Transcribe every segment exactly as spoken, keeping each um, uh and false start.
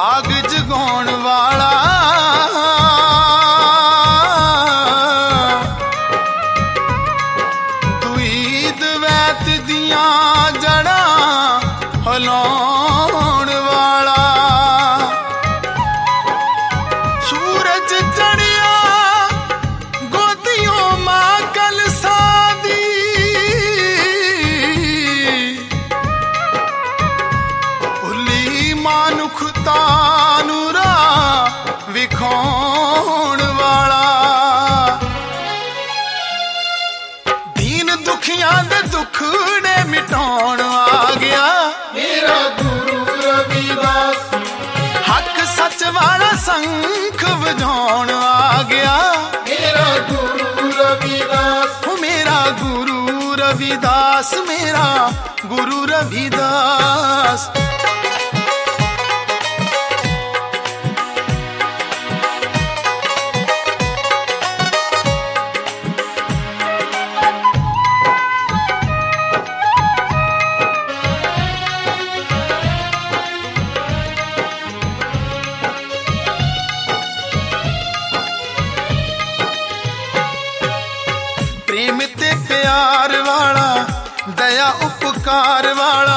भाग जगाउण वाला दुई दवैत दियां जड़ां हिलाउण वाला सूरज चढ़िया गोदियों मां कलसा दी भुली मानुखता नूं राह विखाउण वाला दीन दुखियां दे दुखड़े मिटाउण आ गया मेरा गुरु रविदास। हक सच वाला शंख वजाउण आ गया मेरा गुरु रविदास। हो मेरा गुरु रविदास मेरा गुरु रविदास। प्रेम ते प्यार वाला दया उपकार वाला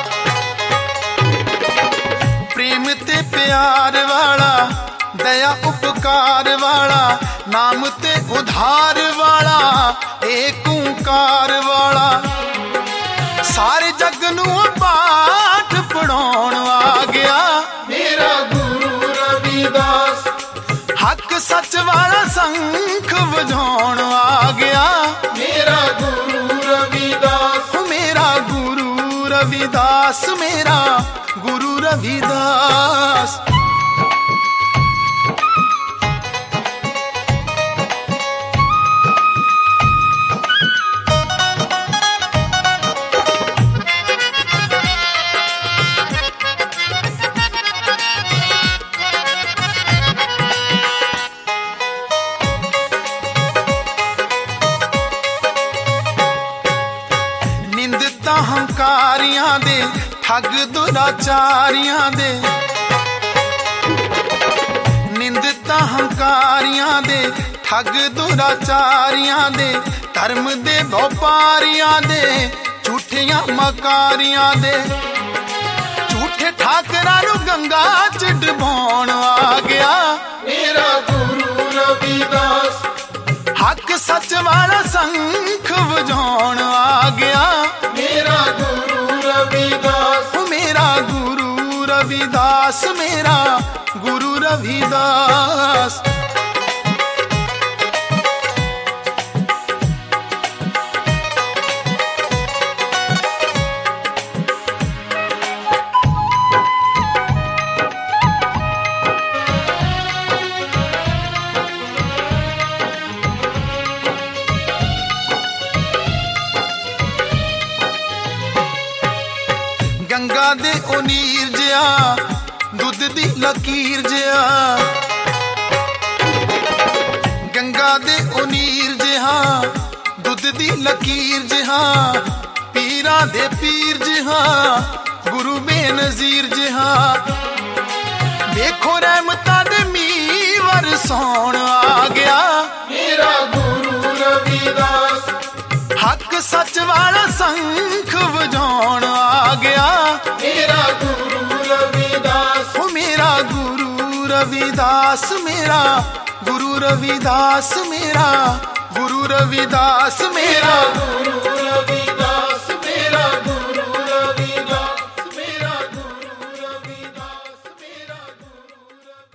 प्रेम ते प्यार वाला दया उपकार वाला नाम ते उधार वाला एक ओंकार वाला सारे जग नूं पाठ पढ़ाउण आ गया मेरा गुरु रविदास। हक सच वाला शंख वजाउण आ गया मेरा गुरु रविदास। हो मेरा गुरु रविदास मेरा गुरु रविदास। निंदता हंकारियां दे ठग दुराचारियां दे निंदता हंकारियां दे ठग दुराचारियां दे धर्म दे व्यापारियां दे झूठियां मकारियां दे झूठे ठाकरां नूं गंगा च डुबाउण आ गया मेरा गुरु रविदास। हक सच वाला शंख वजाउण आ गया मेरा गुरु रविदास। हो मेरा गुरु रविदास मेरा गुरु रविदास। गंगा दे ओ नीर जिया दुध दी लकीर जिया गंगा दे ओ नीर जिहा दुध दी लकीर जिहा पीरा दे पीर जिहा गुरु बेनजीर जिहा देखो रहमतां दे मींह वरसाउण आ गया मेरा गुरु रविदास। हक सच वाला शंख वजाउण आ गया मेरा गुरु रविदास। हो मेरा गुरु रविदास मेरा गुरु रविदास मेरा गुरु रविदास मेरा गुरु